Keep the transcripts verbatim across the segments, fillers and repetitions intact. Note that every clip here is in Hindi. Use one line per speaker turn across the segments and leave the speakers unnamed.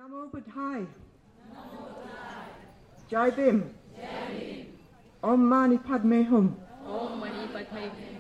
Namo Buddhaya. Jai Bhim. Om Mani Padme Hum.
Om Mani Padme Hum.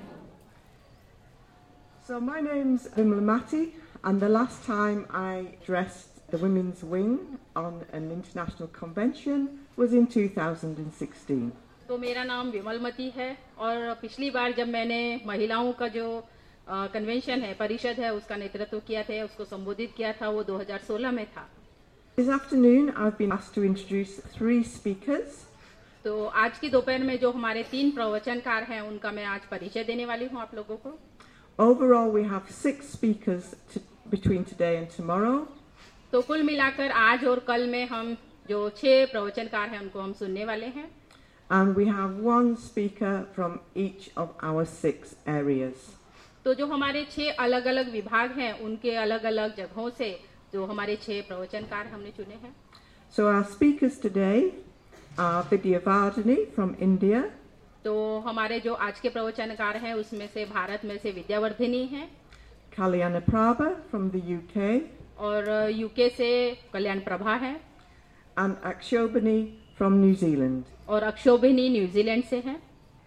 So my name's Vimla Mati, and the last time I addressed the Women's Wing on an international convention was in two thousand sixteen.
तो मेरा नाम विमलमती है और पिछली बार जब मैंने महिलाओं का जो कन्वेंशन है, परिषद है, उसका नेतृत्व किया था, उसको संबोधित किया था, वो दो हज़ार सोलह में था.
This afternoon I've been asked to introduce three speakers.
तो आज की दोपहर में जो हमारे तीन प्रवचनकार हैं उनका मैं आज परिचय देने वाली हूँ आप लोगों को.
Overall we have six speakers to, between today and tomorrow.
तो कुल मिलाकर आज और कल में हम जो छह प्रवचनकार हैं उनको हम सुनने वाले हैं.
And we have one speaker from each of our six areas.
तो जो हमारे छह अलग अलग विभाग हैं उनके अलग अलग जगहों से जो हमारे छह प्रवचनकार हमने चुने हैं.
So our speakers today are Vidyavardhini from India.
तो हमारे जो आज के प्रवचनकार हैं उसमें से भारत में से विद्यावर्धिनी हैं.
Kalyana Prabha from the U K.
और यूके से कल्याण प्रभा है.
And Akshobhini from New Zealand.
और अक्षोभिनी न्यूजीलैंड से हैं.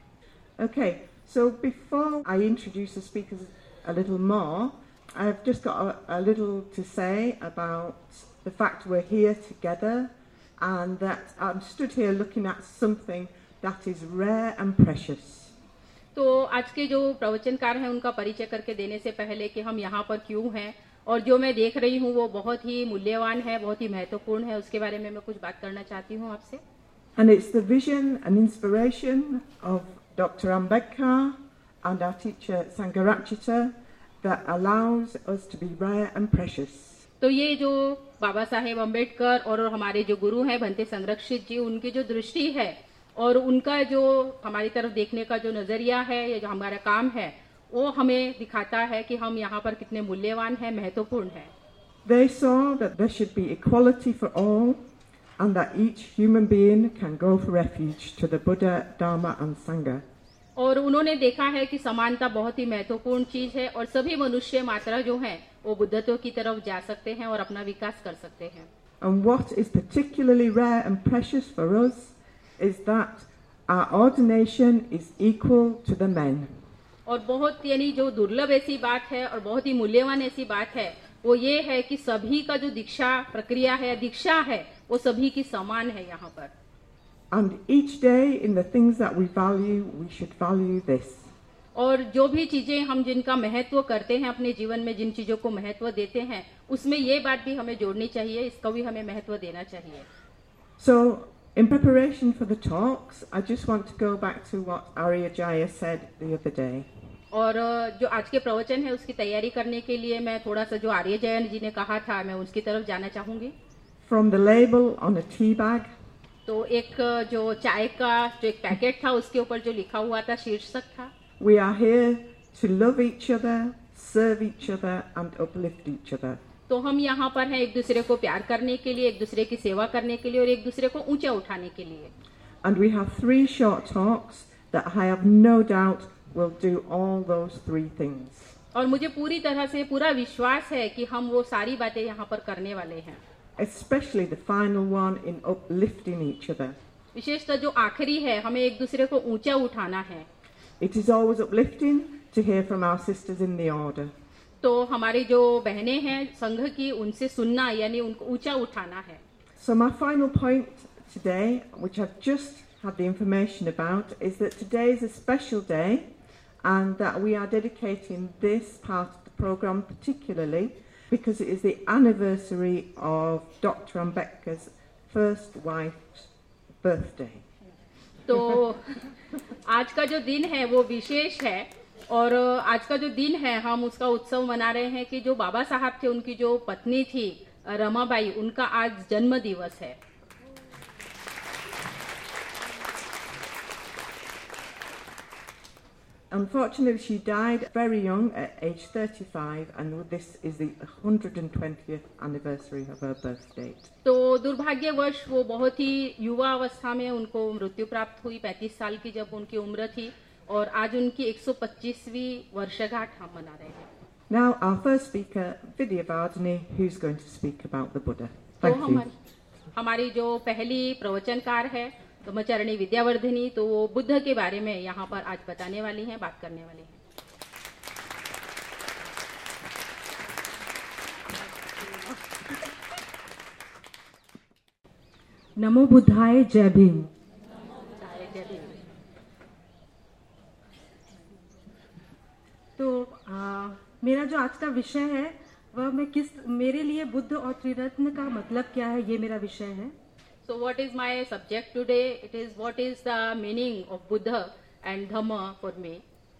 Okay, so before I introduce the speakers a little more, I've just got a, a little to say about the fact we're here together and that I'm stood here looking at something that is rare and precious.
तो आज के जो प्रवचनकार हैं उनका परिचय करके देने से पहले कि हम यहाँ पर क्यों हैं और जो मैं देख रही हूँ वो बहुत ही मूल्यवान है, बहुत ही महत्वपूर्ण है, उसके बारे में मैं कुछ बात करना चाहती हूँ आपसे.
And it's the vision and inspiration of Doctor Ambedkar and our teacher Sangharakshita that allows us to be rare and precious.
तो ये जो बाबा साहेब अम्बेडकर और हमारे जो गुरु हैं भंते संरक्षित जी, उनकी जो दृष्टि है और उनका जो हमारी तरफ देखने का जो नजरिया है, ये जो हमारा काम है, वो हमें दिखाता है कि हम यहाँ पर कितने मूल्यवान हैं, महत्वपूर्ण हैं.
They saw that there should be equality for all and that each human being can go for refuge to the Buddha, Dharma and Sangha.
और उन्होंने देखा है कि समानता बहुत ही महत्वपूर्ण चीज है और सभी मनुष्य मात्रा जो हैं वो बुद्धत्व की तरफ जा सकते हैं और अपना विकास कर सकते हैं.
And what is particularly rare and precious for us is that our ordination is equal to the men.
और बहुत यानी जो दुर्लभ ऐसी बात है और बहुत ही मूल्यवान ऐसी बात है वो ये है कि सभी का जो दीक्षा प्रक्रिया है, दीक्षा है, वो सभी की समान है यहाँ पर.
And each day in the things that we value, we should value this.
और जो भी चीजें हम जिनका महत्व करते हैं अपने जीवन में, जिन चीजों को महत्व देते हैं, उसमें ये बात भी हमें जोड़नी चाहिए, इसका भी हमें महत्व देना चाहिए.
So, in preparation for the talks, I just want to go back to what Arya Jaya said the other day.
और जो आज के प्रवचन है उसकी तैयारी करने के लिए मैं थोड़ा सा जो आर्य जयन जी ने कहा था मैं उसकी तरफ जाना चाहूंगी.
From the label on a tea bag,
तो एक जो चाय का जो एक पैकेट था उसके ऊपर जो लिखा हुआ था शीर्षक था,
we are here to love each other, serve each other and uplift each other.
तो हम यहाँ पर हैं एक दूसरे को प्यार करने के लिए, एक दूसरे की सेवा करने के लिए और एक दूसरे को ऊंचा उठाने के लिए.
And we have three short talks that I have no doubt will do all those three things.
और मुझे पूरी तरह से पूरा विश्वास है कि हम वो सारी बातें यहाँ पर करने वाले हैं.
Especially the final one in uplifting each other.
विशेषतः जो आखिरी है, हमें एक दूसरे को ऊंचा उठाना है.
It is always uplifting to hear from our sisters in the order.
तो हमारी जो बहनें हैं संघ की, उनसे सुनना यानी उनको ऊंचा उठाना है.
So my final point today, which I've just had the information about, is that today is a special day and that we are dedicating this part of the program particularly because it is the anniversary of Doctor Ambedkar's first wife's birthday.
तो आज का जो दिन है वो विशेष है और आज का जो दिन है हम उसका उत्सव मना रहे हैं कि जो बाबा साहब थे उनकी जो पत्नी थी रमाबाई, उनका आज जन्म दिवस है.
Unfortunately, she died very young at age thirty-five, and this is the one hundred twentieth anniversary of her birth date.
तो दुर्भाग्यवश वो बहुत ही युवा अवस्था में उनको मृत्यु प्राप्त हुई, पैंतीस साल की जब उनकी उम्र थी और आज उनकी एक सौ पच्चीसवीं वर्षगांठ हम मना रहे हैं.
Now our first speaker, Vidyavardhini, who's going to speak about the Buddha.
तो हमारी हमारी जो पहली प्रवचनकार है ब्रह्मचारिणी विद्यावर्धिनी, तो वो बुद्ध के बारे में यहाँ पर आज बताने वाली हैं, बात करने वाली हैं।
नमो बुद्धाय, जय भीम। तो आ, मेरा जो आज का विषय है वह मैं किस मेरे लिए बुद्ध और त्रिरत्न का मतलब क्या है, ये मेरा विषय है।
So what is my subject today? It is what is the meaning of Buddha and Dhamma for me.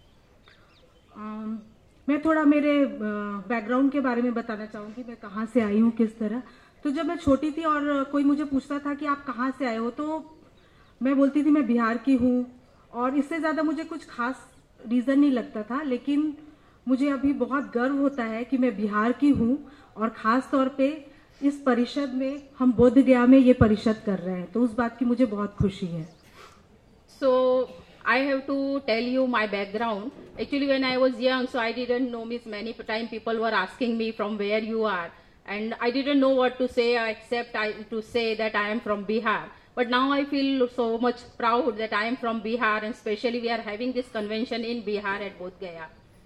um, मैं थोड़ा मेरे बैकग्राउंड के बारे में बताना चाहूँगी, मैं कहाँ से आई हूँ, किस तरह। तो जब मैं छोटी थी और कोई मुझे पूछता था कि आप कहाँ से आए हो, तो मैं बोलती थी मैं बिहार की हूँ, और इससे ज़्यादा मुझे कुछ खास रीज़न नहीं लगता था। लेकिन मुझे अभी बहुत गर्व होता है कि मैं बिहार की हूँ, और ख़ास तौर पे इस परिषद में हम बोध गया में ये परिषद कर रहे हैं, तो उस बात की मुझे बहुत खुशी है।
So I have to tell you my background. Actually, when I was young, so I didn't know. Means many time people were asking me from where you are, and I didn't know what to say except I, to say that I am from Bihar. But now I feel so much proud that I am from Bihar, and especially we are having this convention in Bihar at Bodh Gaya.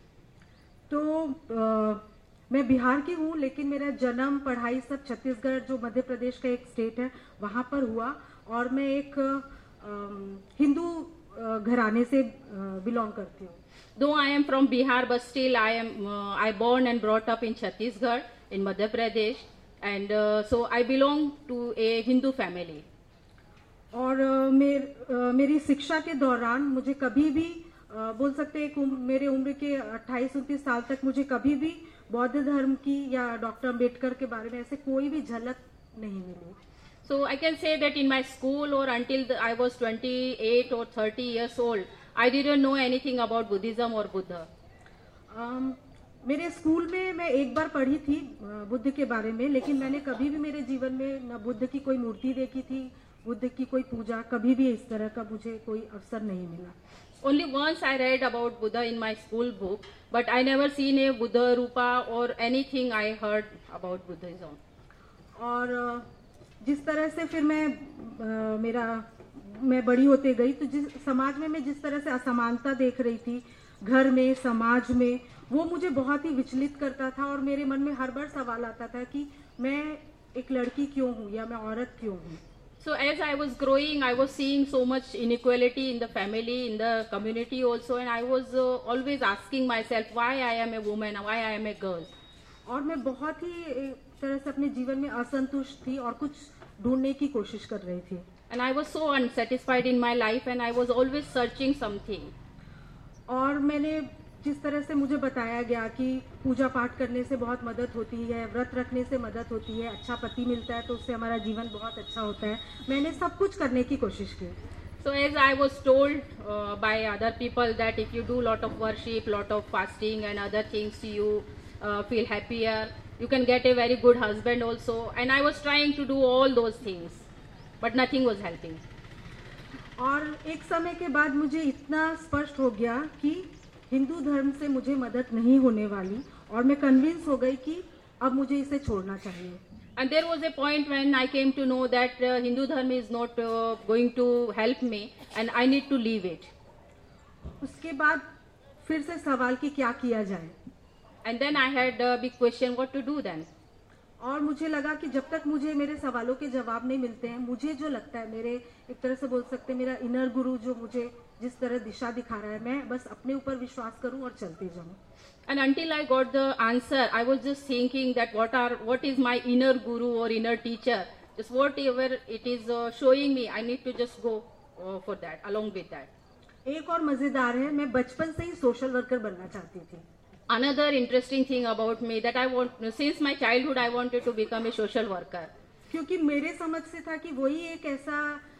तो आ, मैं बिहार की हूँ, लेकिन मेरा जन्म पढ़ाई सब छत्तीसगढ़, जो मध्य प्रदेश का एक स्टेट है, वहाँ पर हुआ। और मैं एक हिंदू घराने से बिलोंग करती हूँ।
Though I am from Bihar, but still I am uh, I born and brought up in Chhattisgarh in Madhya Pradesh, and uh, so I belong to a Hindu family.
और uh, मेर, uh, मेरी शिक्षा के दौरान मुझे कभी भी uh, बोल सकते हैं, उम, मेरे उम्र के अट्ठाईस उनतीस साल तक मुझे कभी भी बौद्ध धर्म की या डॉक्टर अम्बेडकर के बारे में ऐसे कोई भी झलक नहीं मिली।
So I can say that in my school or until the, I was twenty-eight or thirty years old, I didn't know anything about Buddhism or Buddha.
um, मेरे स्कूल में मैं एक बार पढ़ी थी बुद्ध के बारे में, लेकिन मैंने कभी भी मेरे जीवन में न बुद्ध की कोई मूर्ति देखी थी, बुद्ध की कोई पूजा, कभी भी इस तरह का मुझे कोई अवसर नहीं मिला।
Only once I read about Buddha in my school book, but I never seen a Buddha Rupa or anything I heard about Buddhism.
और जिस तरह से फिर मैं आ, मेरा मैं बड़ी होते गई, तो जिस समाज में मैं जिस तरह से असमानता देख रही थी, घर में, समाज में, वो मुझे बहुत ही विचलित करता था। और मेरे मन में हर बार सवाल आता था कि मैं एक लड़की क्यों हूँ या मैं औरत क्यों हूँ।
So as I was growing, I was seeing so much inequality in the family, in the community also, and I was uh, always asking myself why I am a woman, why I am a girl.
और मैं बहुत ही एक तरह से अपने जीवन में असंतुष्ट थी और कुछ ढूंढने की कोशिश कर रही थी।
And I was so unsatisfied in my life, and I was always searching something.
और मैंने जिस तरह से मुझे बताया गया कि पूजा पाठ करने से बहुत मदद होती है, व्रत रखने से मदद होती है, अच्छा पति मिलता है तो उससे हमारा जीवन बहुत अच्छा होता है, मैंने सब कुछ करने की कोशिश की।
So as I was told uh, by other people that if you do lot of worship, lot of fasting and other things, you uh, feel happier, you can get a very good husband also. And I was trying to do all those things, but nothing was helping.
और एक समय के बाद मुझे इतना स्पष्ट हो गया कि हिंदू धर्म से मुझे मदद नहीं होने वाली, और मैं कन्विंस हो गई कि अब मुझे इसे छोड़ना चाहिए।
And there was a point when I came to know that uh, Hindu Dharma is not uh, going to help me and I need to leave it.
उसके बाद फिर से सवाल कि क्या किया जाए।
And then I had a big question what to do then.
और मुझे लगा कि जब तक मुझे मेरे सवालों के जवाब नहीं मिलते हैं, मुझे जो लगता है, मेरे एक तरह से बोल सकते हैं मेरा इनर गुरु जो मुझे जिस तरह दिशा दिखा रहा है, मैं बस अपने ऊपर विश्वास करूं और चलते जाऊं।
And until I got the answer, I was just thinking that what are what is my inner guru or inner teacher, just whatever it is uh, showing me, I need to just go uh, for that, along with that.
एक और मजेदार है, मैं बचपन से ही सोशल वर्कर बनना चाहती थी।
Another interesting thing about me that I want, since my childhood I wanted to become a social worker.
क्योंकि मेरे समझ से था कि वही एक ऐसा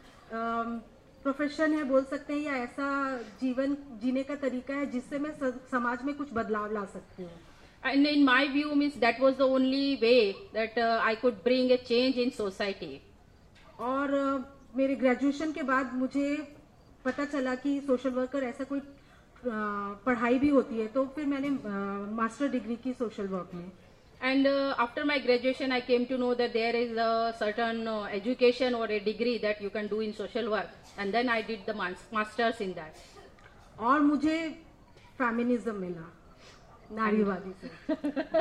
प्रोफेशन है, बोल सकते हैं, या ऐसा जीवन जीने का तरीका है जिससे मैं समाज में कुछ बदलाव ला सकती हूँ।
And in my view, means that was the only way that uh, I could bring a change in society.
और uh, मेरे ग्रेजुएशन के बाद मुझे पता चला कि सोशल वर्कर ऐसा कोई uh, पढ़ाई भी होती है, तो फिर मैंने मास्टर uh, डिग्री की सोशल वर्क में।
And uh, after my graduation, I came to know that there is a certain uh, education or a degree that you can do in social work. And then I did the mas- masters in that.
और मुझे फेमिनिज्म मिला नारीवादी से.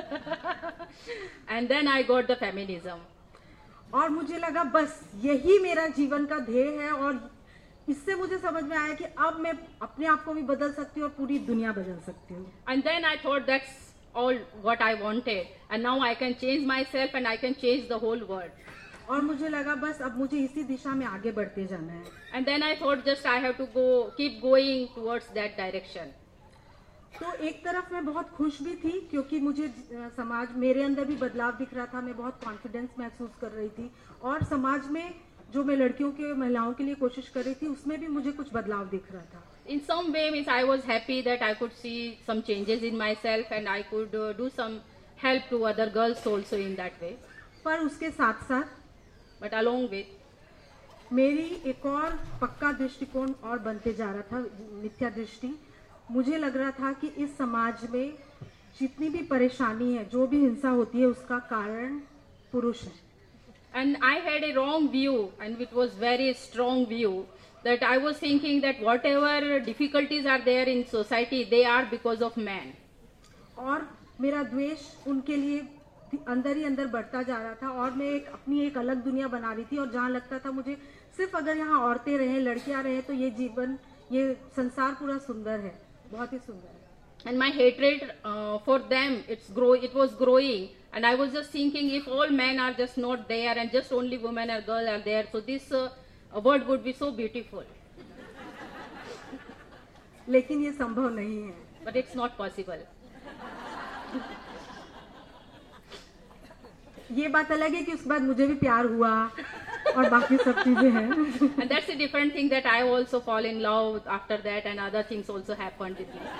And then I got the feminism.
और मुझे लगा बस यही मेरा जीवन का ध्येय है, और इससे मुझे समझ में आया कि अब मैं अपने आप को भी बदल सकती हूँ और पूरी दुनिया बदल सकती हूँ.
And then I thought that's all what I wanted. And now I can change myself and I can change the whole world.
और मुझे लगा बस अब मुझे इसी दिशा में आगे बढ़ते जाना है.
And then I thought just I have to go, keep going towards that direction.
तो एक तरफ मैं बहुत खुश भी थी क्योंकि मुझे अ, समाज मेरे अंदर भी बदलाव दिख रहा था. मैं बहुत कॉन्फिडेंस महसूस कर रही थी, और समाज में जो मैं लड़कियों के महिलाओं के लिए कोशिश कर रही थी उसमें भी मुझे कुछ बदलाव दिख रहा था.
In some way, means I was happy that I could see some changes in myself and I could uh, do some help to other girls also in that way.
पर उसके साथ साथ
But along with,
मेरी एक और पक्का दृष्टिकोण और बनते जा रहा था, मिथ्या दृष्टि. मुझे लग रहा था कि इस समाज में जितनी भी परेशानी है, जो भी हिंसा होती है, उसका कारण पुरुष है.
and I had a wrong view, and it was very strong view, that I was thinking that whatever difficulties are there in society, they are because of man.
और मेरा द्वेष उनके लिए अंदर ही अंदर बढ़ता जा रहा था, और मैं एक अपनी एक अलग दुनिया बना रही थी, और जहाँ लगता था मुझे सिर्फ अगर यहाँ औरतें रहें, लड़कियाँ रहें, तो ये जीवन, ये संसार पूरा सुंदर है, बहुत ही सुंदर है.
And my hatred uh, for them, it's grow, it was growing, and I was just thinking, if all men are just not there and just only women or girls are there, so this uh, world would be so beautiful.
लेकिन ये संभव नहीं है.
But it's not possible.
ये बात अलग है कि उसके बाद मुझे भी प्यार हुआ और बाकी सब चीजें हैं.
And that's a different thing, that I also fall in love after that, and other things also happened with me.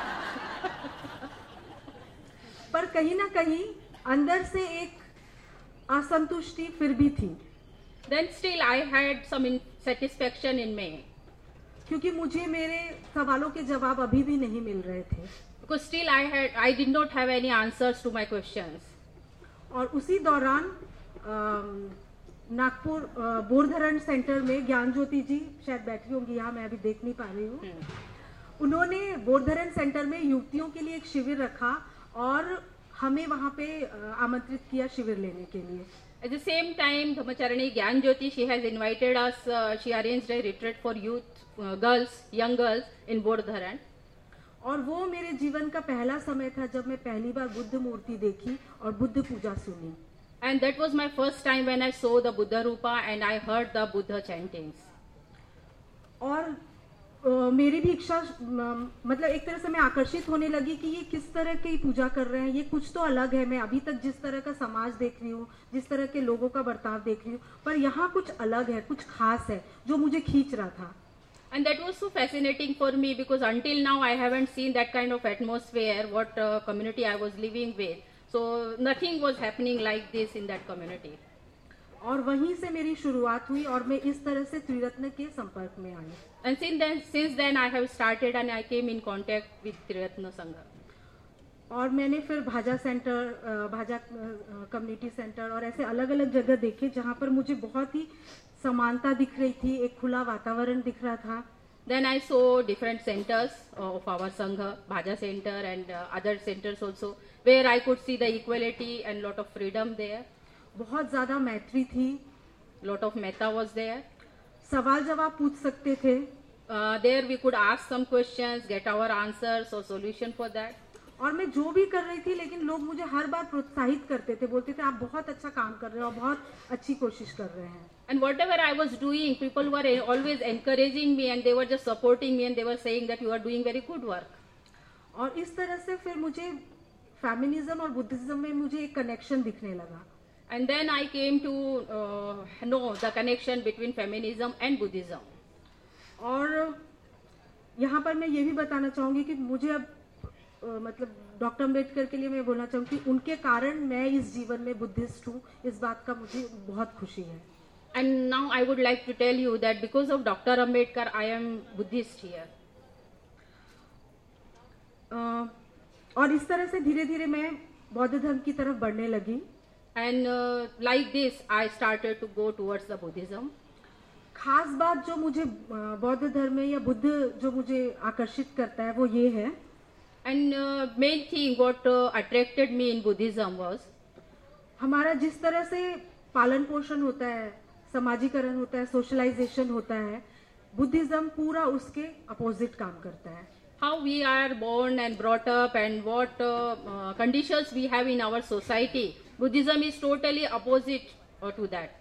पर कहीं ना कहीं अंदर से एक असंतुष्टि फिर भी थी.
Then still I had some satisfaction in me,
क्योंकि मुझे मेरे सवालों के जवाब अभी भी नहीं मिल रहे थे.
because still I had I did not have any answers to my questions.
और उसी दौरान अम, नागपुर अ, बोरधरण सेंटर में ज्ञान ज्योति जी शायद बैठी होंगी यहाँ, मैं अभी देख नहीं पा रही हूँ. उन्होंने बोरधरण सेंटर में युवतियों के लिए एक शिविर रखा और हमें वहाँ पे अ, आमंत्रित किया शिविर लेने के लिए.
At the same time, Dhamacharani Gyan Jyoti, she has invited us, uh, she arranged a retreat for youth, uh, girls, young girls in Bordharan.
और वो मेरे जीवन का पहला समय था जब मैं पहली बार बुद्ध मूर्ति देखी और बुद्ध पूजा सुनी.
And that was my first time when I saw the Buddha Rupa and I heard the Buddha chantings.
और अ, मेरी भी इच्छा म, मतलब एक तरह से मैं आकर्षित होने लगी कि ये किस तरह की पूजा कर रहे हैं, ये कुछ तो अलग है. मैं अभी तक जिस तरह का समाज देख रही हूँ, जिस तरह के लोगों का बर्ताव देख रही हूँ, पर यहाँ कुछ अलग है, कुछ खास है जो मुझे खींच रहा था.
And that was so fascinating for me, because until now I haven't seen that kind of atmosphere, what uh, community I was living with. So nothing was happening like this in that community.
और वहीं से मेरी शुरुआत हुई और मैं इस तरह से त्रिरत्न के संपर्क में आई.
And since then, since then I have started and I came in contact with Triratna Sangha.
और मैंने फिर Bhaja centre, uh, Bhaja community centre और ऐसे अलग अलग जगह देखे जहाँ पर मुझे बहुत ही समानता दिख रही थी, एक खुला वातावरण दिख रहा था.
Then I saw different centers of our Sangha, Bhaja Center and uh, other centers also, where I could see the equality and lot of freedom there.
बहुत ज़्यादा मैत्री थी.
Lot of metta was there.
सवाल जवाब पूछ सकते थे.
Uh, there we could ask some questions, get our answers or solution for that.
और मैं जो भी कर रही थी, लेकिन लोग मुझे हर बार प्रोत्साहित करते थे, बोलते थे आप बहुत अच्छा काम कर रहे हो, बहुत अच्छी कोशिश कर रहे हैं.
And whatever I was doing, people were always encouraging me and they were just supporting me and they were saying that you are doing very good work.
और इस तरह से फिर मुझे फेमिनिज्म और बुद्धिज्म में मुझे एक कनेक्शन दिखने लगा.
And then I came to uh, know the connection between feminism and Buddhism.
और यहाँ पर मैं ये भी बताना चाहूँगी कि मुझे अब अ, मतलब डॉक्टर अम्बेडकर के लिए मैं बोलना चाहूँगी कि उनके कारण मैं इस जीवन में बुद्धिस्ट हूँ, इस बात का मुझे बहुत खुशी है.
And now I would like to tell you that because of Doctor Ambedkar, I am Buddhist here.
अ, और इस तरह से धीरे धीरे मैं बौद्ध धर्म की तरफ बढ़ने लगी।
And uh, like this, I started to go towards the Buddhism.
खास बात जो मुझे अ, बौद्ध धर्म में या बुद्ध जो मुझे आकर्षित करता है वो ये है,
And uh, main thing what uh, attracted me in Buddhism was
हमारा जिस तरह से पालन पोषण होता है, समाजीकरण होता है, सोशलाइजेशन होता है, बुद्धिज्म पूरा उसके अपोजिट काम करता है।
how we are born and brought up and what uh, uh, conditions we have in our society. Buddhism is totally opposite uh, to that.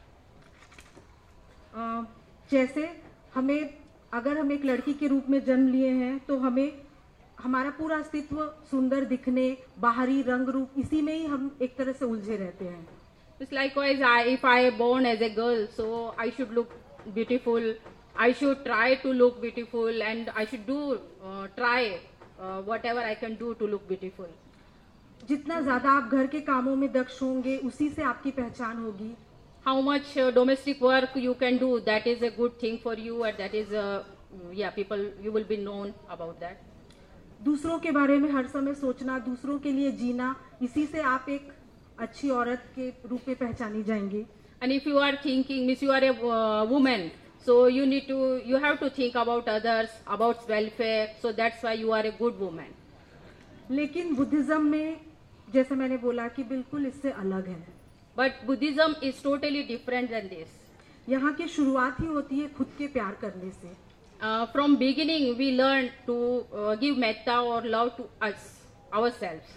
अ, जैसे हमें, अगर हम एक लड़की के रूप में जन्म लिए हैं तो हमें हमारा पूरा अस्तित्व सुंदर दिखने, बाहरी रंग रूप, इसी में ही हम एक तरह से उलझे रहते हैं।
It's likewise, I, if I born as a girl, so I should look beautiful. I should try to look beautiful, and I should do uh, try uh, whatever I can do to look beautiful.
जितना ज्यादा आप घर के कामों में दक्ष होंगे, उसी से आपकी पहचान होगी।
How much uh, domestic work you can do, that is a good thing for you, and that is, uh, yeah, people, you will be known about that.
दूसरों के बारे में हर समय सोचना, दूसरों के लिए जीना, इसी से आप एक अच्छी औरत के रूप में पहचानी जाएंगी।
And if you are thinking, means you are a uh, woman, so you need to, you have to think about others, about welfare, so that's why you are a good woman.
लेकिन बुद्धिज्म में जैसे मैंने बोला कि बिल्कुल इससे अलग है।
But Buddhism is totally different than this.
यहाँ की शुरुआत ही होती है खुद के प्यार करने से।
Uh, from beginning, we learn to uh, give metta or love to us, ourselves.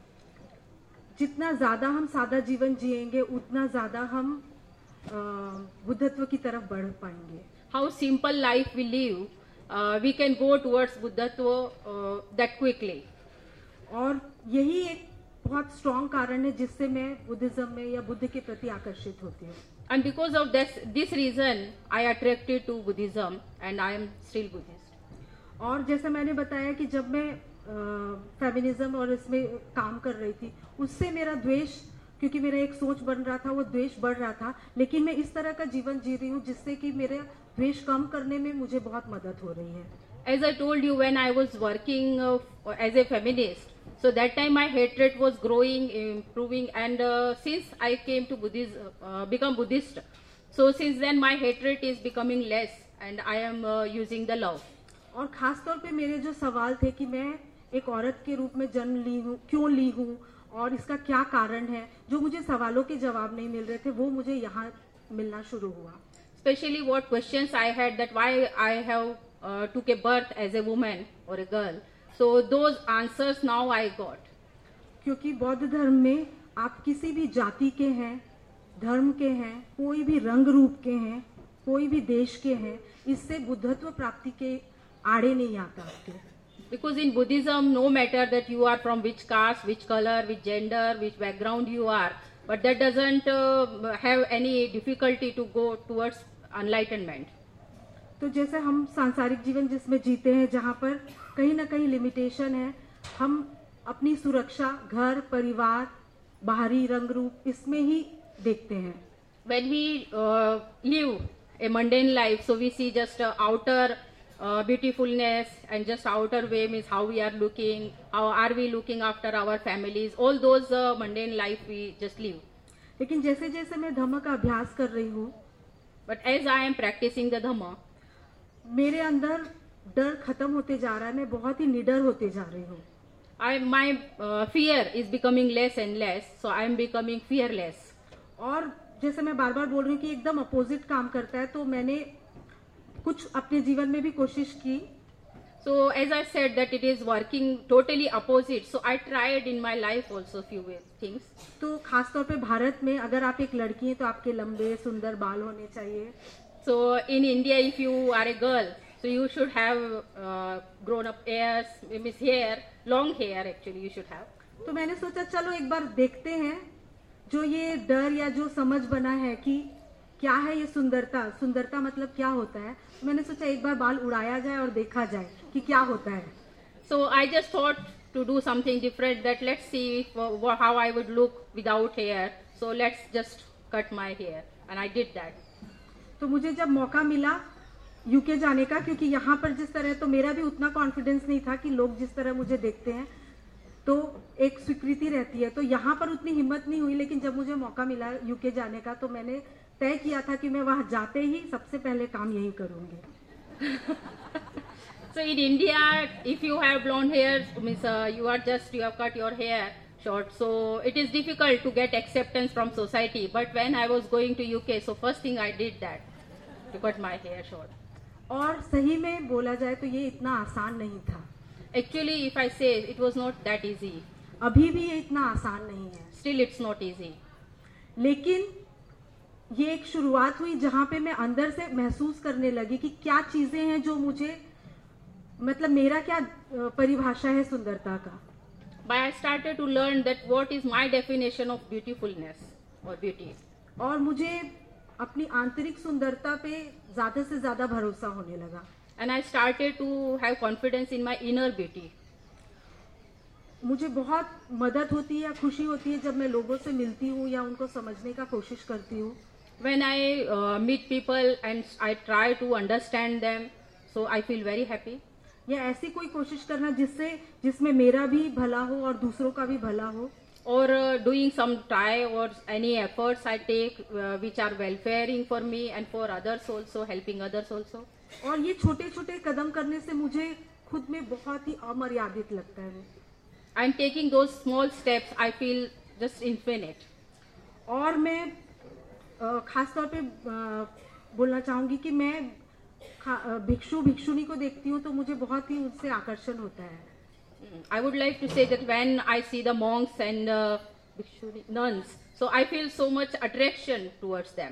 जितना ज्यादा हम सादा जीवन जिएंगे, उतना ज्यादा हम अ, बुद्धत्व की तरफ बढ़ पाएंगे।
How simple life we live, uh, we can go towards Buddhatva uh, that quickly.
और यही एक बहुत स्ट्रॉन्ग कारण है जिससे मैं बुद्धिज्म में या बुद्ध के प्रति आकर्षित होती हूँ।
And because of this, this reason, I attracted to Buddhism, and I am still Buddhist.
और जैसे मैंने बताया कि जब मैं फेमिनिज्म और इसमें काम कर रही थी, उससे मेरा द्वेष, क्योंकि मेरा एक सोच बन रहा था, वो द्वेष बढ़ रहा था, लेकिन मैं इस तरह का जीवन जी रही हूँ जिससे कि मेरे द्वेष कम करने में मुझे बहुत मदद हो रही है।
As I told you, when I was working uh, as a feminist, so that time my hatred was growing, improving, and uh, since I came to Buddhism, uh, become Buddhist, so since then my hatred is becoming less, and I am uh, using the love.
और खास तौर पे मेरे जो सवाल थे कि मैं एक औरत के रूप में जन्म ली हूँ, क्यों ली हूँ और इसका क्या कारण है, जो मुझे सवालों के जवाब नहीं मिल रहे थे, वो मुझे यहाँ मिलना शुरू हुआ।
Especially what questions I had, that why I have uh, took a birth as a woman or a girl. So those answers now I got.
क्योंकि बौद्ध धर्म में आप किसी भी जाति के हैं, धर्म के हैं, कोई भी रंग रूप के हैं, कोई भी देश के हैं, इससे बुद्धत्व प्राप्ति के आड़े नहीं आता आपके।
Because in Buddhism, no matter that you are from which caste, which color, which gender, which background you are, but that doesn't uh, have any difficulty to go towards enlightenment.
तो जैसे हम सांसारिक जीवन जिसमें जीते हैं, जहाँ पर कहीं ना कहीं लिमिटेशन है, हम अपनी सुरक्षा घर, परिवार, बाहरी रंग रूप, इसमें ही देखते हैं।
When we uh, live a mundane life, so we see just uh, outer uh, beautifulness and just outer way, means how we are looking, how are we looking after our families, all those uh, mundane life we just live.
लेकिन जैसे जैसे मैं धम्म का अभ्यास कर रही हूँ,
But as I am practicing the Dhamma,
मेरे अंदर डर खत्म होते जा रहा है, मैं बहुत ही निडर होते जा रही हूँ।
I my uh, fear is becoming less and less, so I am becoming fearless.
और जैसे मैं बार बार बोल रही हूँ कि एकदम अपोजिट काम करता है, तो मैंने कुछ अपने जीवन में भी कोशिश की।
So as I said that it is working totally opposite, so I tried in my life also few things.
तो खास तौर पे भारत में अगर आप एक लड़की हैं तो आपके लंबे सुंदर बाल होने चाहिए।
So in India, if you are a girl, so you should have uh, grown up hairs, means hair, long hair actually you should have.
तो मैंने सोचा चलो एक बार देखते हैं, जो ये डर या जो समझ बना है कि क्या है ये सुंदरता, सुंदरता मतलब क्या होता है, तो मैंने सोचा एक बार बाल उड़ाया जाए और देखा जाए कि क्या होता है।
So I just thought to do something different, that let's see if, uh, how I would look without hair. So let's just cut my hair, and I did that.
तो मुझे जब मौका मिला यूके जाने का, क्योंकि यहाँ पर जिस तरह, तो मेरा भी उतना कॉन्फिडेंस नहीं था कि लोग जिस तरह मुझे देखते हैं, तो एक स्वीकृति रहती है। तो यहाँ पर उतनी हिम्मत नहीं हुई, लेकिन जब मुझे मौका मिला यूके जाने का तो मैंने तय किया था कि मैं वहाँ जाते ही सबसे पहले काम यही करूँगी।
So in India, if you have blonde hair, means uh, you are just you have cut your hair short, so it is difficult to get acceptance from society. But when I was going to U K, so first thing I did that to cut my hair short.
और सही में बोला जाए तो ये इतना आसान नहीं था।
Actually, if I say it was not that easy.
अभी भी ये इतना आसान नहीं है।
Still, it's not easy.
लेकिन ये एक शुरुआत हुई जहाँ पे मैं अंदर से महसूस करने लगी कि क्या चीजें हैं जो मुझे, मतलब मेरा क्या परिभाषा है सुंदरता का।
But I started to learn that what is my definition of beautifulness or beauty.
और मुझे अपनी आंतरिक सुंदरता पे ज्यादा से ज्यादा भरोसा होने लगा।
And I started to have confidence in my inner beauty.
मुझे बहुत मदद होती है या खुशी होती है जब मैं लोगों से मिलती हूँ या उनको समझने का कोशिश करती हूँ।
When I uh, meet people and I try to understand them, so I feel very happy.
या ऐसी कोई कोशिश करना जिससे जिसमें मेरा भी भला हो और दूसरों का भी भला हो।
Or uh, doing some try or any efforts I take uh, which are welfaring for me and for others also, helping others also.
और ये छोटे छोटे कदम करने से मुझे खुद में बहुत ही अमर्यादित लगता है।
I'm taking those small steps, I feel just infinite.
और मैं खास तौर पे बोलना चाहूंगी कि मैं भिक्षु भिक्षुनी को देखती हूँ तो मुझे बहुत ही उनसे आकर्षण होता है।
I would like to say that when I see the monks and uh, nuns, so I feel so much attraction towards them.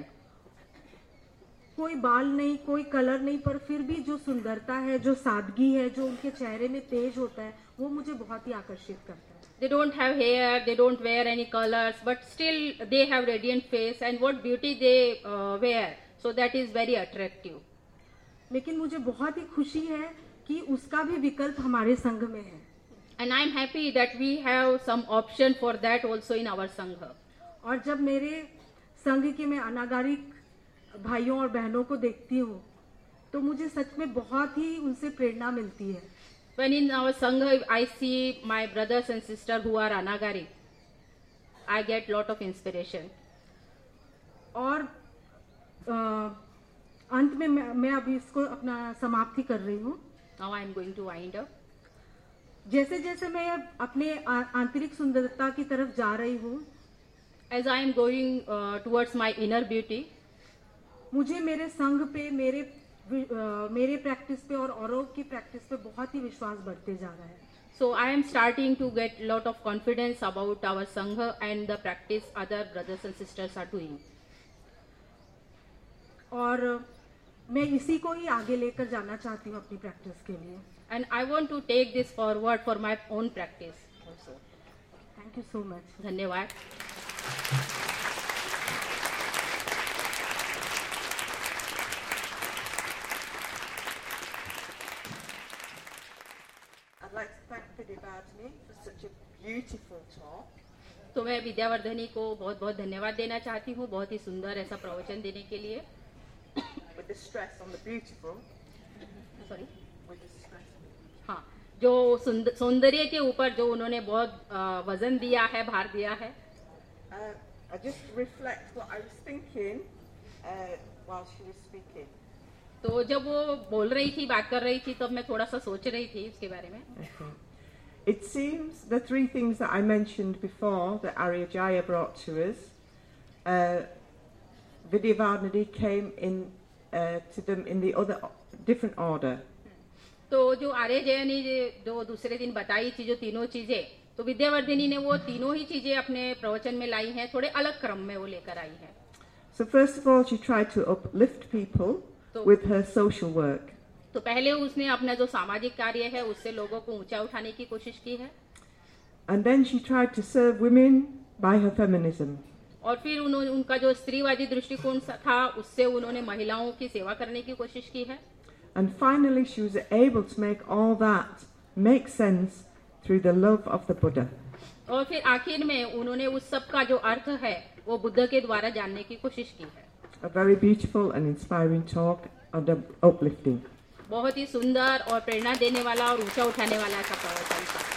कोई बाल नहीं, कोई कलर नहीं, पर फिर भी जो सुंदरता है, जो सादगी है, जो उनके चेहरे में तेज होता है, वो मुझे बहुत ही आकर्षित करता है।
They don't have hair, they don't wear any colors, but still they have radiant face and what beauty they uh, wear, so that is very attractive.
लेकिन मुझे बहुत ही खुशी है कि उसका भी विकल्प हमारे संघ में है।
And I am happy that we have some option for that also in our sangha.
और जब मेरे संघ के मैं अनागारिक भाइयों और बहनों को देखती हूँ तो मुझे सच में बहुत ही उनसे प्रेरणा मिलती है।
When in our sangha I see my brothers and sisters who are anagari, I get lot of inspiration.
और आ, अंत में मैं, मैं अभी इसको अपना समाप्ति कर रही हूँ।
Now I am going to wind up.
जैसे जैसे मैं अपने आंतरिक सुंदरता की तरफ जा रही हूँ,
as I am going uh, towards my inner beauty,
मुझे मेरे संघ पे, मेरे uh, मेरे प्रैक्टिस पे और औरों की प्रैक्टिस पे बहुत ही विश्वास बढ़ते जा रहा है।
So I am starting to get lot of confidence about our sangha and the practice other brothers and sisters are doing.
और मैं इसी को ही आगे लेकर जाना चाहती हूँ अपनी प्रैक्टिस के लिए।
And I want to take this forward for my own practice also.
Thank you so much.
धन्यवाद।
I'd like to thank Vidyavardhini for such a beautiful talk.
तो मैं विद्यावर्धनी को बहुत बहुत धन्यवाद देना चाहती हूँ बहुत ही सुंदर ऐसा प्रवचन देने के लिए।
With the stress on the beautiful.
Sorry.
With the stress.
हाँ, जो सौंदर्य के ऊपर जो उन्होंने बहुत वजन दिया है, भार दिया है।
Uh, I just reflect what I was thinking uh, while she was speaking.
तो जब वो बोल रही थी, बात कर रही थी, तब मैं थोड़ा सा सोच रही थी उसके बारे में।
Okay. It seems the three things that I mentioned before that Arya Jaya brought to us, uh, Vidyavardhini came in uh, to them in the other different order.
तो जो आर्य जय ने जो दूसरे दिन बताई थी जो तीनों चीजें, तो विद्यावर्धिनी ने वो तीनों ही चीजें अपने प्रवचन में लाई हैं, थोड़े अलग क्रम में वो लेकर आई हैं।
So first of all, she tried to uplift people
तो,
with her social work.
तो पहले उसने अपना जो सामाजिक कार्य है उससे लोगों को ऊंचा उठाने की कोशिश की है।
And then she tried to serve women by her feminism.
और फिर उन्होंने उनका जो स्त्रीवादी दृष्टिकोण था उससे उन्होंने महिलाओं की सेवा करने की कोशिश की है।
And finally, she was able to make all that make sense through the love of the Buddha.
और फिर आखिर में उन्होंने उस सब का जो अर्थ है वो बुद्ध के द्वारा जानने की कोशिश की है।
A very beautiful and inspiring talk and uplifting.
बहुत ही सुंदर और प्रेरणा देने वाला और ऊंचा उठाने वाला ऐसा प्रवचन था।